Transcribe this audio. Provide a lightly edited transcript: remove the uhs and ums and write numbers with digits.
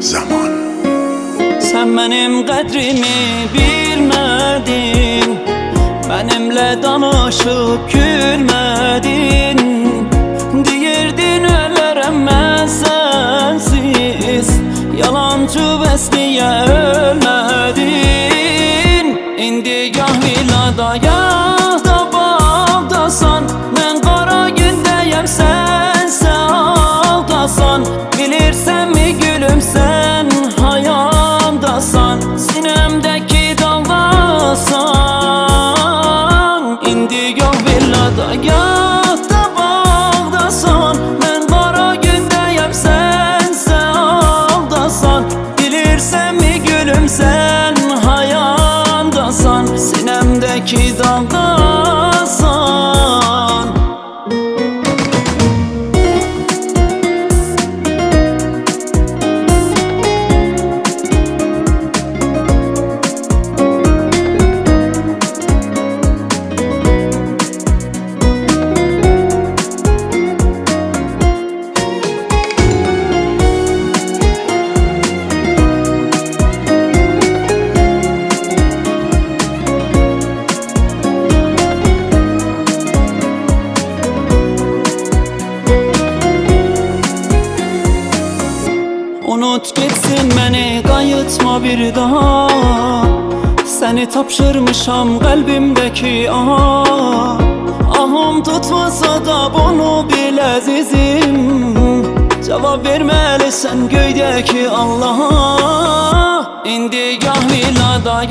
Zaman. Sen benim kadrimi bilmedin, benimle danışıp gülmedin. Deyirdin ölürüm ben sensiz, yalancı vesniye ölmedin. İndi gah villada gah da bağdasan, ben kara gündeyim sense ağdasan. Bilirsen mi gülüm sen hayamdasan, sinemdeki daldasan. İndi gah villada gah da bağdasan, ben kara gündeyim sense ağdasan. Bilirsen mi gülüm sen hayamdasan, sinemdeki daldasan. Unut gitsin beni, kayıtma bir daha. Seni tapşırmışam kalbimdeki aha. Ahım tutmasa da bunu bil azizim, cevap vermelisin göydeki Allah'a. İndi gah villada